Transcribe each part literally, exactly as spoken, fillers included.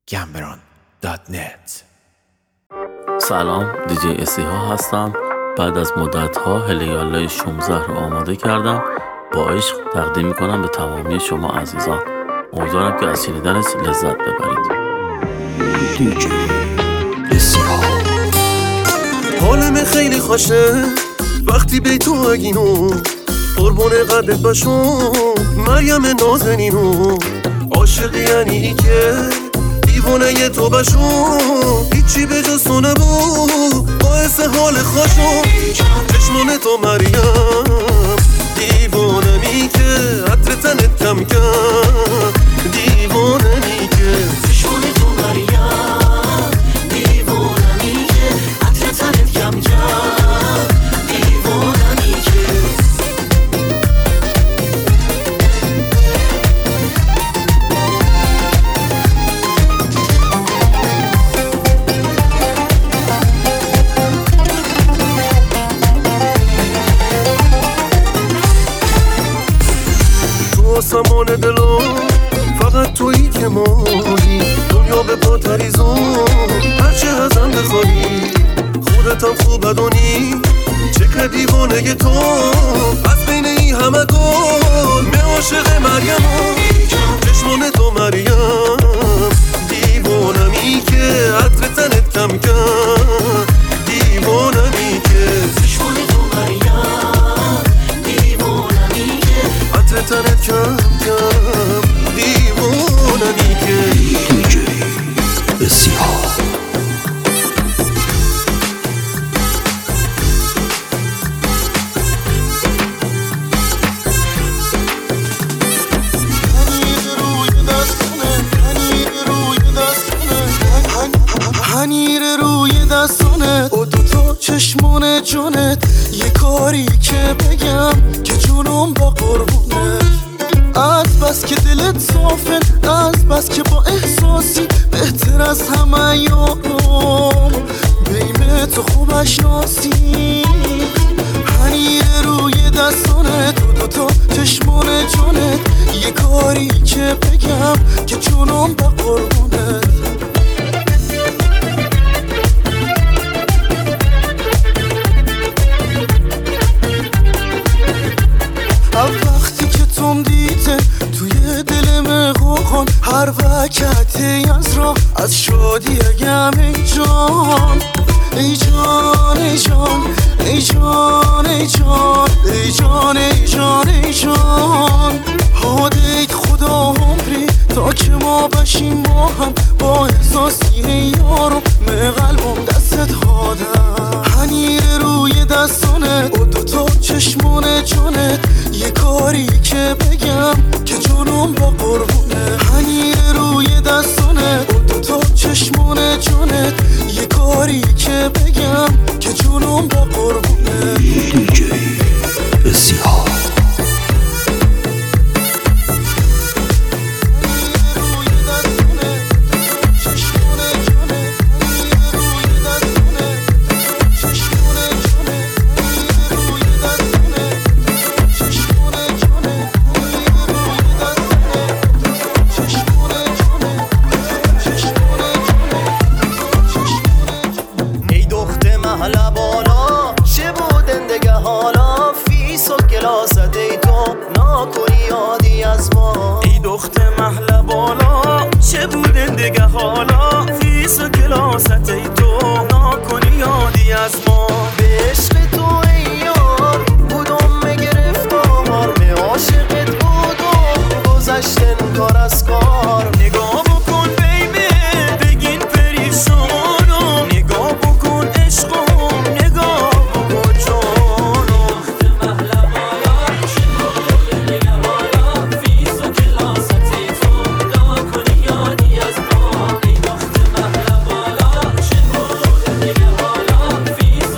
گمبران دات نت. سلام، دیجی اسی ها هستم. بعد از مدت ها هلیاله شومزه رو آماده کردم، با عشق تقدیم میکنم به تمامی شما عزیزان. امیدوارم که از شنیدنش لذت ببرید. دیجی اسی ها. حالم خیلی خوشه وقتی بی تو اگینو قربون قدت باشو مریم نازنینو. عاشق یعنی که دیوانه ی تو باشو، هیچی به جز تو نبو باعث حال خوشو. چشمان تو مریم دیوانه می که عطر تنت کم کم دیوانه می که. چشمان تو مریم دیوانه می که عطر تنت کم کم دیوانه می که. آسمان دلو فقط تویی که ماهی، دنیا به پا تریزون هرچه ازم بخوایی. خودتم خوب بدونی چکر دیوانه تو از بین ای همه گل می عاشق مریم. چشمان تو مریم دیوانه می که عطر تنت کم کم دیوانه می که. چشمان تو مریم دیوانه می که عطر تنت کم کم دیوانه می که. دیجی اسی ها. پنیر روی دستانت و دوتا چشمان جونت، یه کاری که بگم که جونم با قربونت. از بس که دلت صافه، از بس که با احساسی بهتر از همه یارم بیم تو خوب اشناسی. پنیر روی دستانت و دوتا چشمان جونت، یه کاری که بگم که جونم با قربونت. وقتی که توم دیده توی دل مقاقان، هر وقتی از راه از شادی اگم ای جان ای جان ای جان ای جان ای جان ای جان ای جان ای جان. هادیت خدا عمری تا که ما بشیم با هم، با احساسی یارم من قلبم دستت هادم. پنیر روی دستانت و دوتا چشمان جونت، یه کاری که بگم که جونم با قربونه. پنیر روی دستانت و دوتا چشمان جونت، یه کاری که بگم که جونم با قربونه. دیجی اسی ها. فیس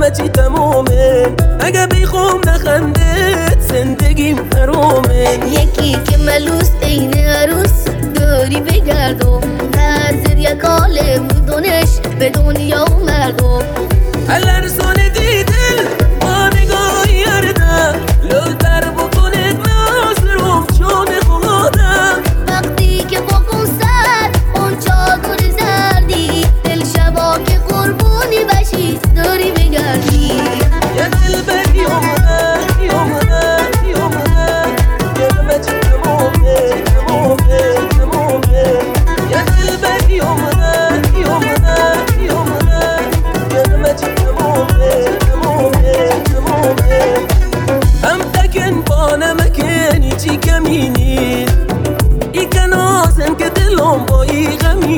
همه چی تمومه، اگه بیخوم نخندت زندگیم حرومه. یکی که ملوس این عروس داری بگردم، حاضر یک آله بودنش به دنیا و مردم. الارسون دیدل با نگاه یردم، لطر بکنید مصروف چون خودم. وقتی که با کنسر اون چادر زردی، دل شبا که قربونی بشی داری بگردی. یه دل بری اومد اومد اومد، یه همه چی تمومه تمومه تمومه. یه دل بری اومد اومد اومد، یه همه چی تمومه تمومه تمومه. هم تکن با نمکنی چی کمینی، ای کنازم که دلم با ای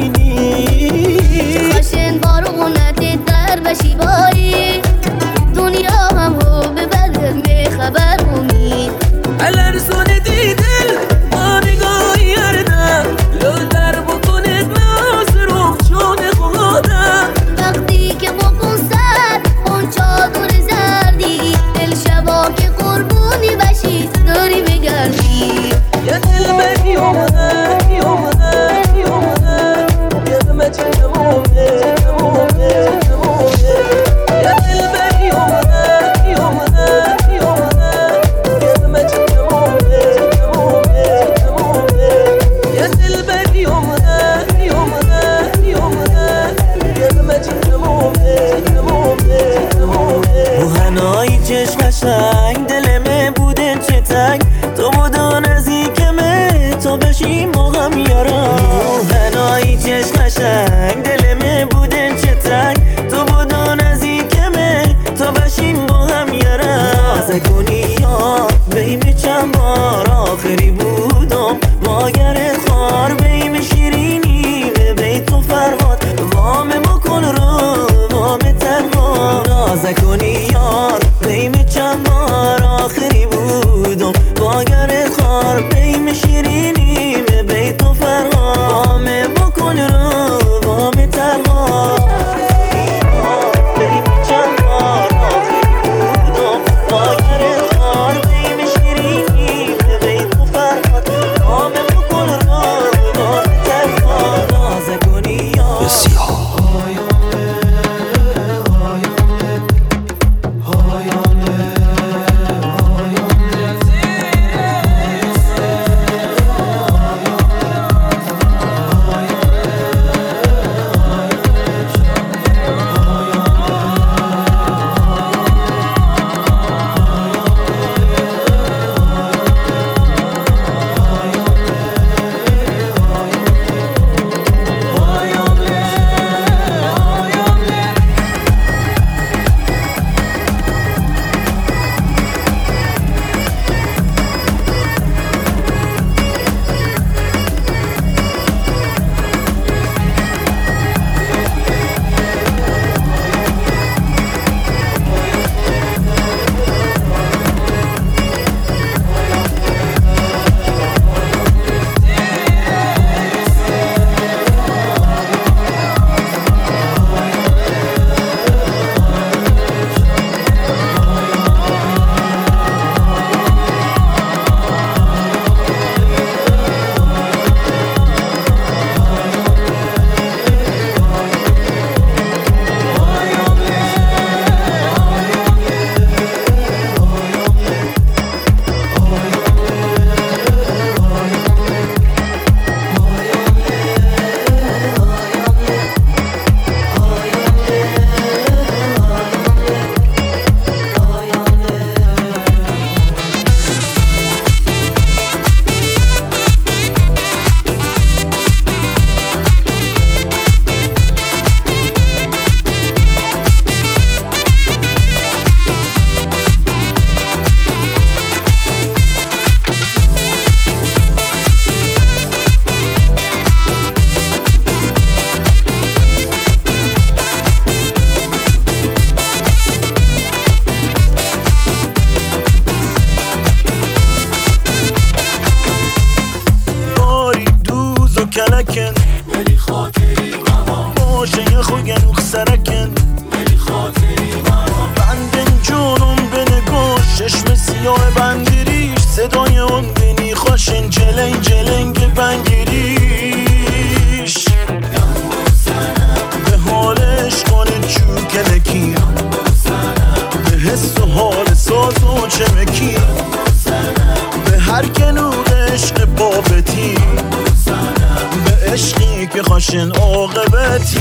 غمینی. خشن بارونت در بشی بایی، دنیا هم رو به بدل می خبر امید. الارسون دیدل با نگاه یردم، لطر بکنید مصروف چون خودم. وقتی که با کنسر اون چادر زردی، دل شبا که قربونی بشی داری بگردی. یه دل بری اومد اومد اومد، یه همه چی تمومه تمومه تمومه. یه دل بری اومد اومد اومد، یه همه چی تمومه تمومه تمومه. یه دل بری اومد اومد اومد، یه همه چی تمومه تمومه تمومه. موهنایی چشم قشنگ دلمه بوده چه تنگ، تو بودو نزدیکمه تو بشی موقم یارم. موهنایی چشم قشنگ دلمه بوده چه تنگ، تو بودو نزدیکمه تو بشی موقم یارم. نازه کنی یا بیم چند بار آخری بودم، واگر خار بیم شیرینی به بیت و فرهاد. وام بکن رو وام تنها، نازه کنی یار بیم چند بار آخری بودم، واگر خار بیم شیرینی به بیت و فرهاد. وام بکن رو وام تنها، بیم چند بار آخری بودم، واگر خار بیم شیرینی به بیت و فرهاد. وام بکن رو وام تنها، نازه کنی یار بسیار و چمکی به هر گلوغ عشق بابتی به عشقی که خاشن عاقبتی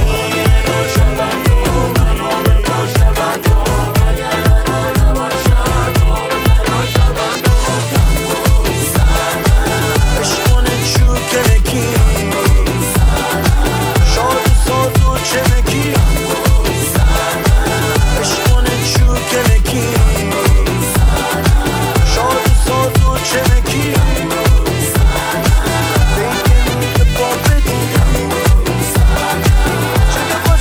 چه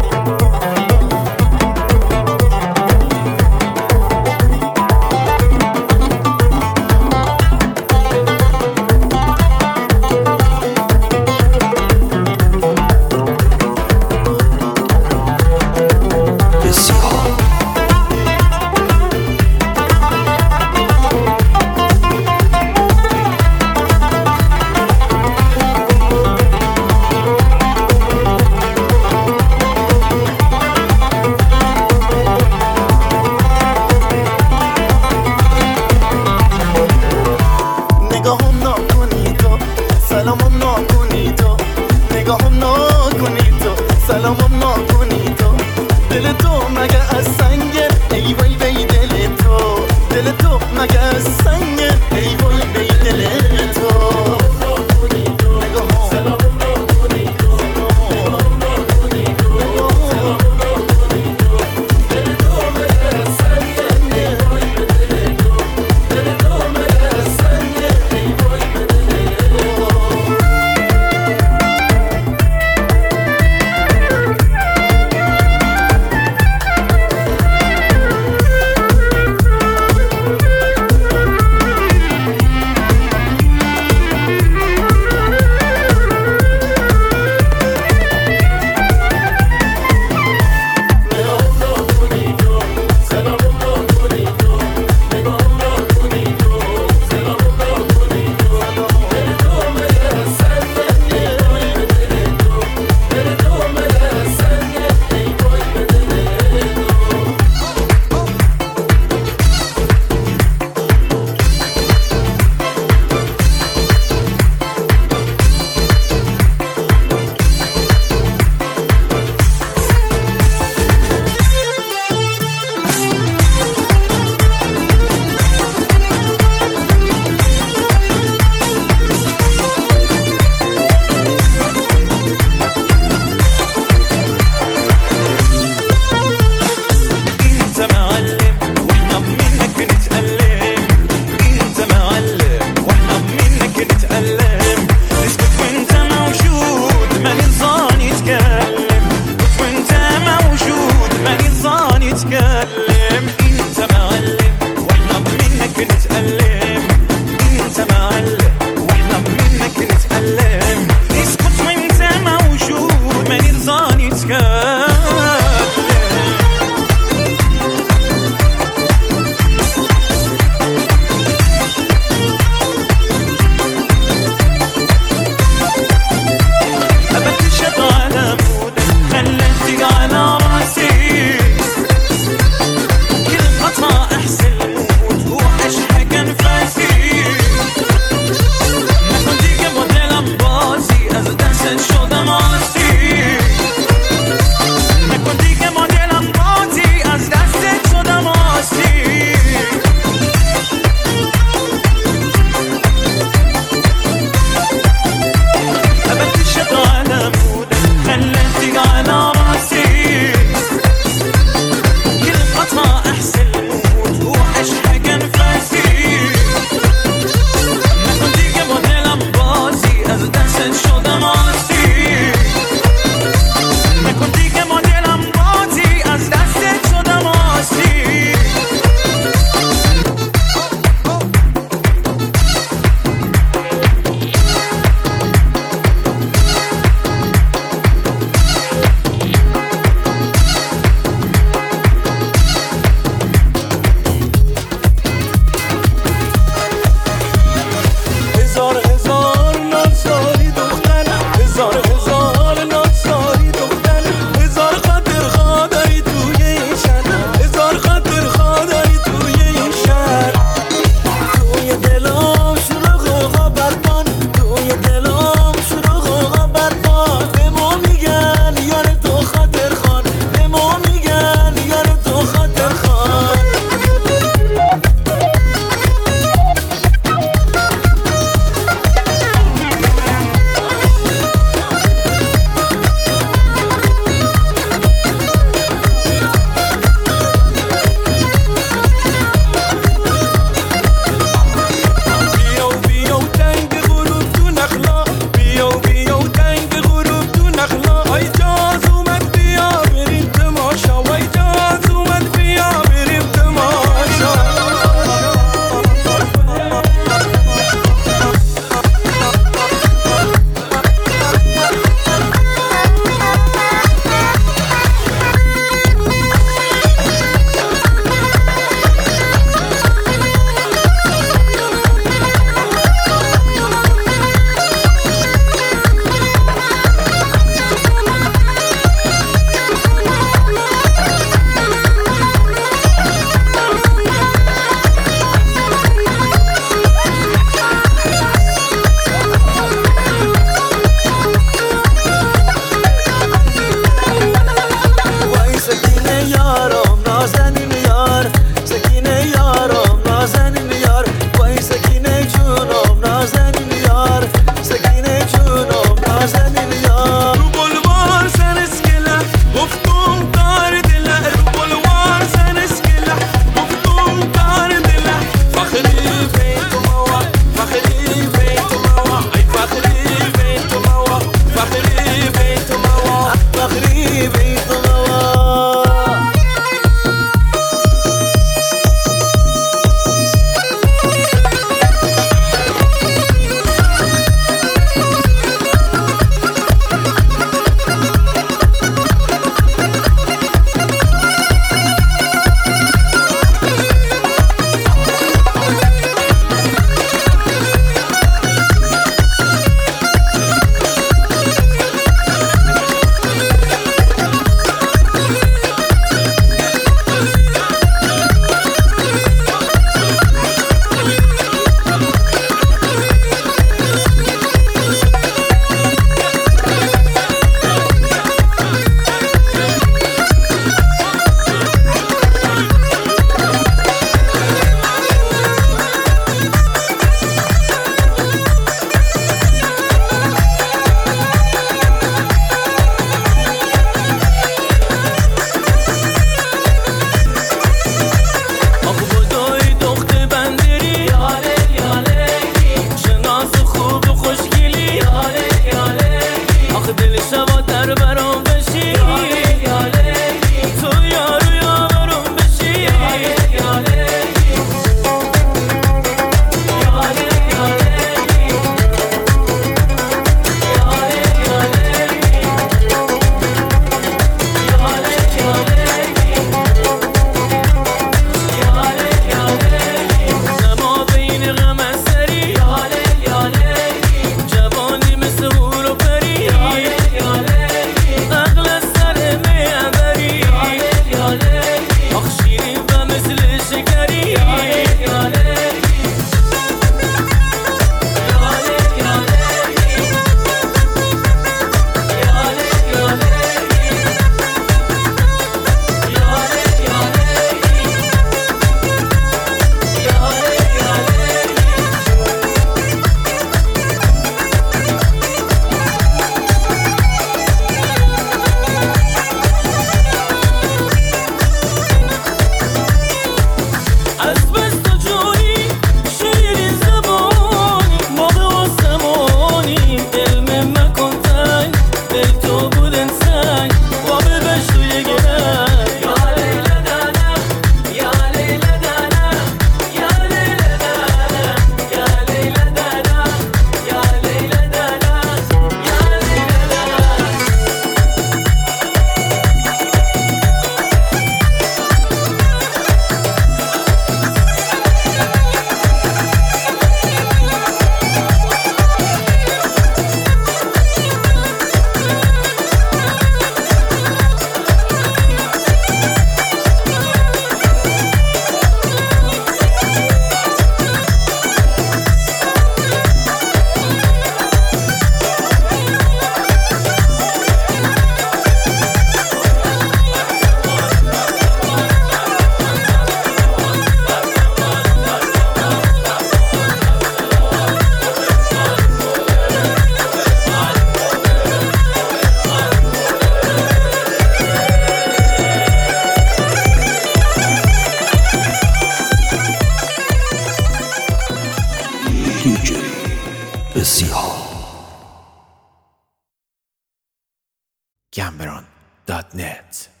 دی جی اسیها گمبران دات نت